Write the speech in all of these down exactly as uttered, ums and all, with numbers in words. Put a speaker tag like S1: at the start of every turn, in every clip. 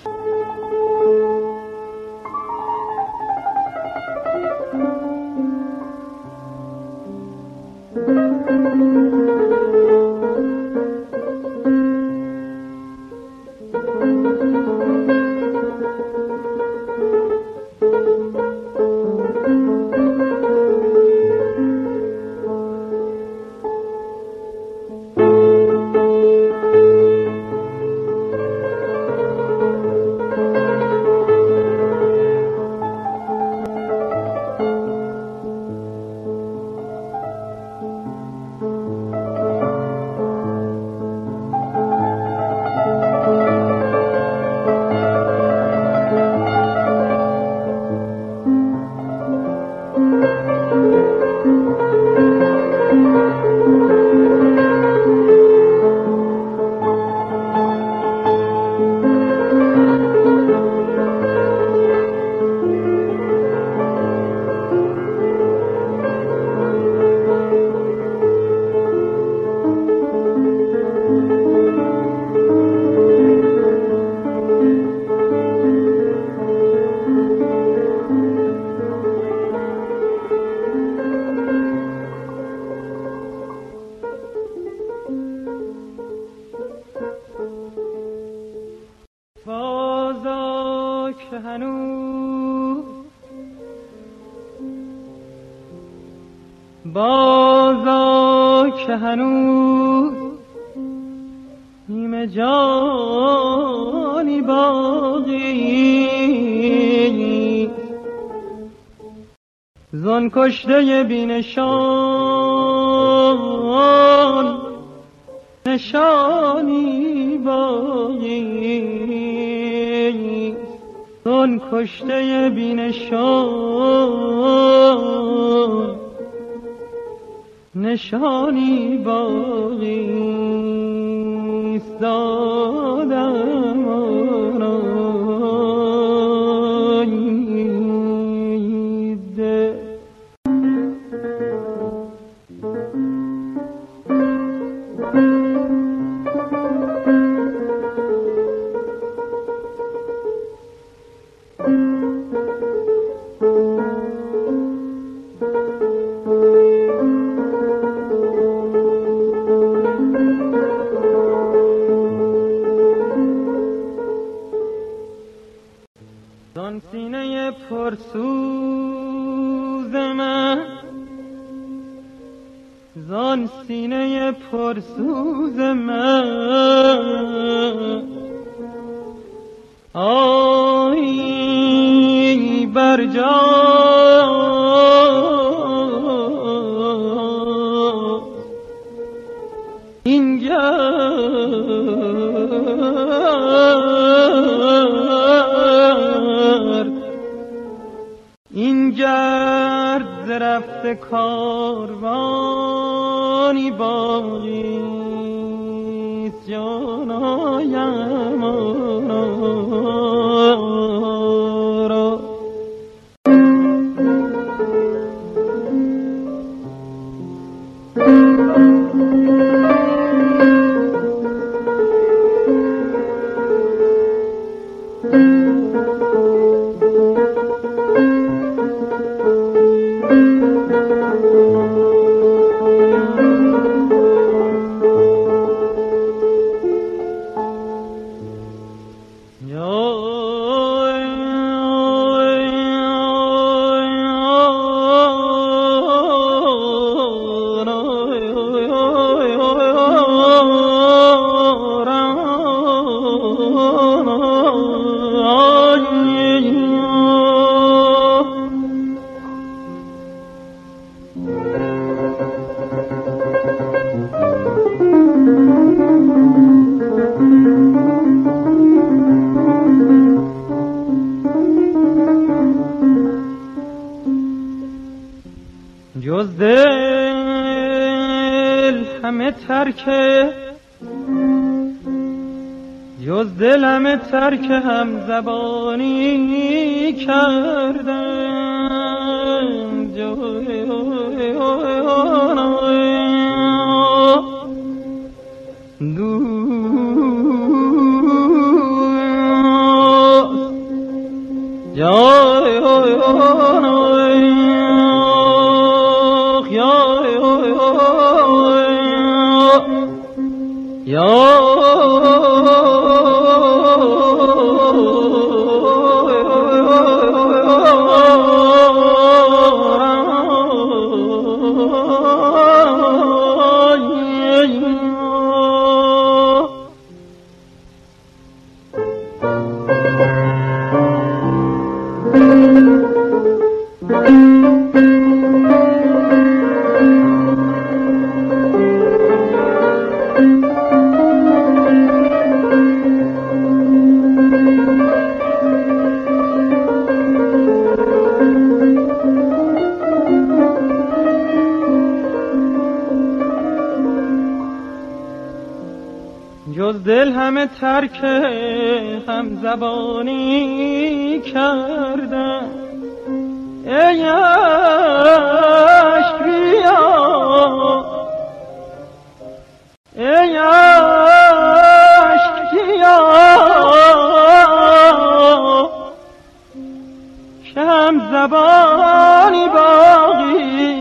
S1: بازا که هنوز نیمه جانی باقی زن کشته بی نشان نشانی باقی زن کشته بی نشان نشانی باقی است دادم آراییده زان سینه پرسوز من زان سینه پرسوز من آی بر جا این این گرد ز رفته کاروانی باقیست جانایم آرا جز دل همه ترک جز دل همه ترک هم زبانی کردم دور همه ترک هم زبانی کردم. ای عشق بیا، ای عشق بیا که هم زبانی باقی.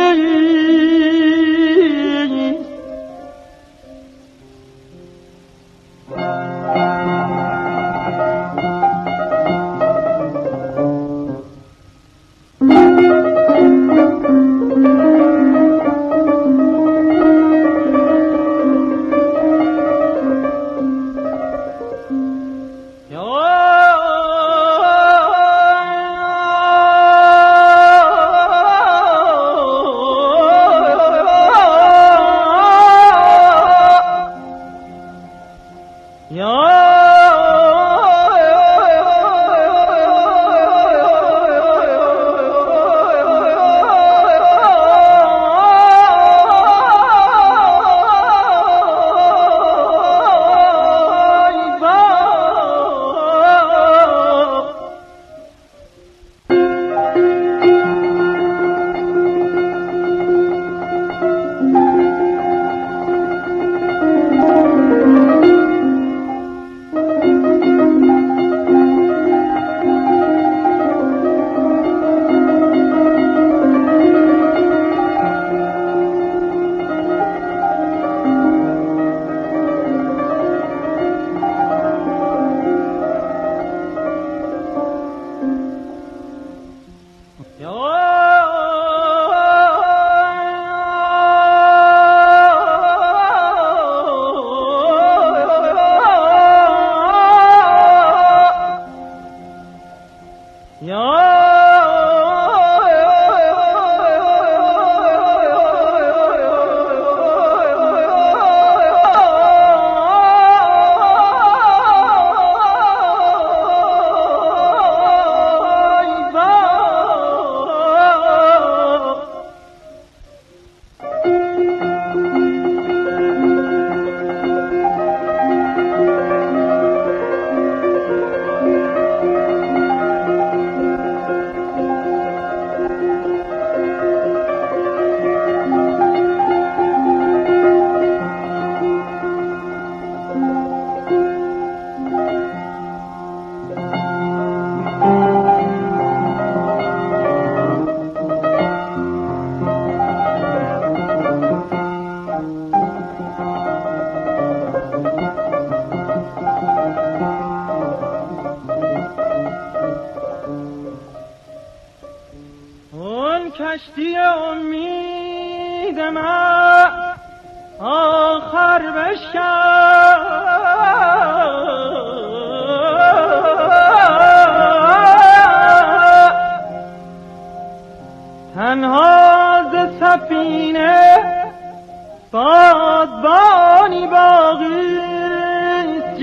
S1: کشتی امید من آخر بشکن، تنها ز سفینه بادبانی باقی است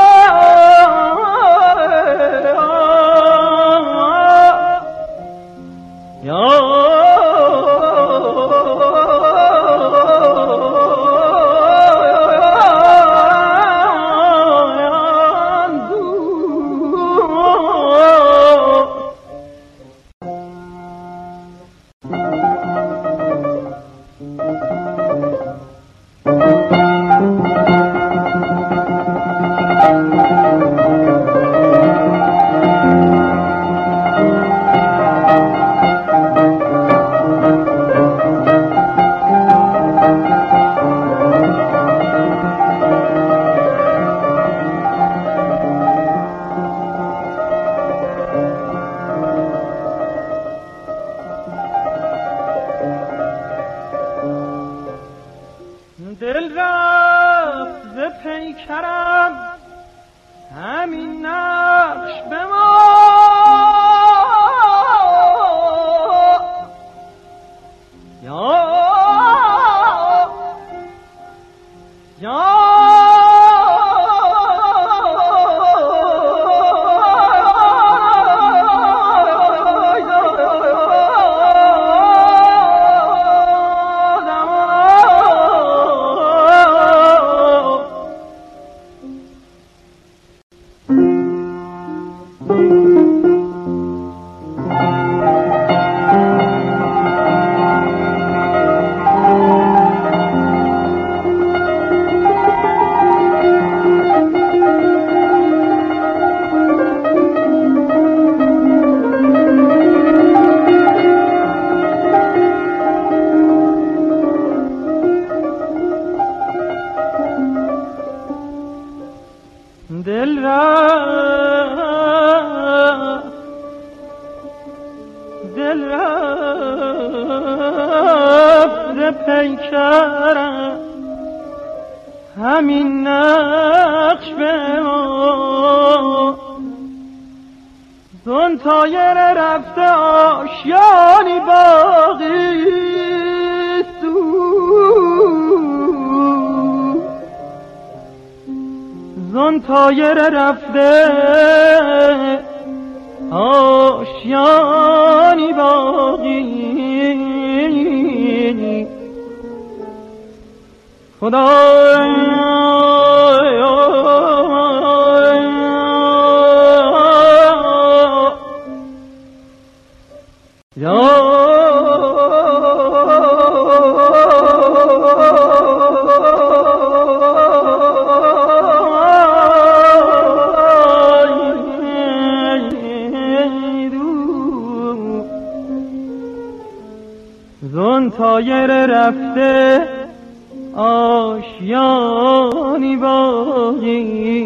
S1: دل رفت ز پیکرم همین نقش به ما، یا یا دل رفت دل رفت ز پیکرم همین نقش به ما زن تایر رفته آشیانی باقی زن تایر رفته آشیانی باقی خدایا زن تایر رفته آشیانی باقی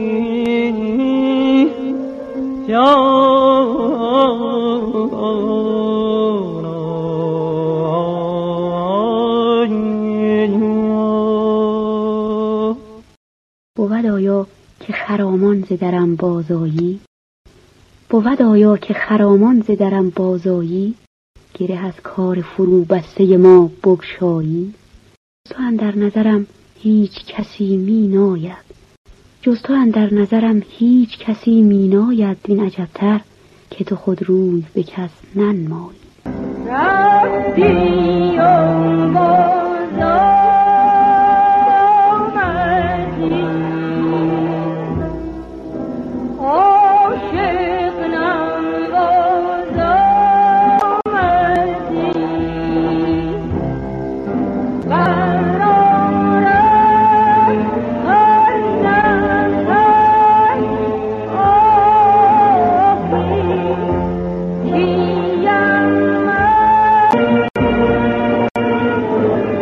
S2: بود آیا که خرامان ز درم بازایی بود آیا که خرامان ز درم بازایی گره از کار فرو بسته ما بگشایی جز تو اندر نظرم هیچ کسی می ناید جز تو اندر نظرم هیچ کسی می ناید این عجبتر که تو خود روی به کس ننمایی
S1: رفتی و باز آمدی عاشق نواز آمدی قرار هر نفس آخی کیم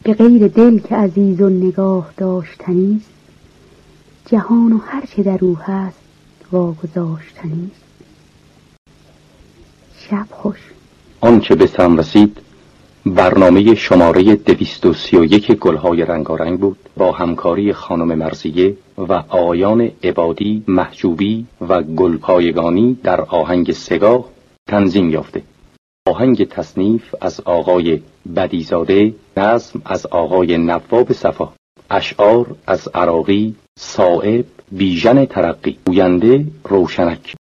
S2: به غیر دل که عزیز و نگاه داشتنیست، جهان و هر چه در او هست واگذاشتنیست. شب خوش.
S3: آنچه به سم رسید برنامه شماره دویست و سی و یک گلهای رنگارنگ بود، با همکاری خانم مرزیه و آقایان عبادی، محجوبی و گلپایگانی در آهنگ سگاه تنظیم یافته. آهنگ تصنیف از آقای بدیزاده، نظم از آقای نواب صفا، اشعار از عراقی، صائب، بیژن ترقی، گوینده روشنک.